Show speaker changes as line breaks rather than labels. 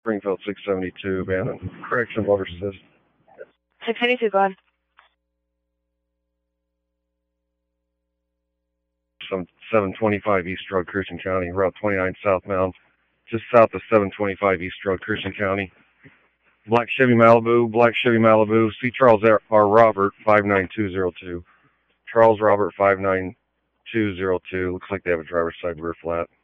Springfield 672, abandoned. Correction, motor assist.
672, go ahead.
Some 725 East Road, Christian County, Route 29 southbound, just south of 725 East Road, Christian County. Black Chevy Malibu, C. Charles R. Robert, 59202. Charles Robert, 59202. Looks like they have a driver's side rear flat.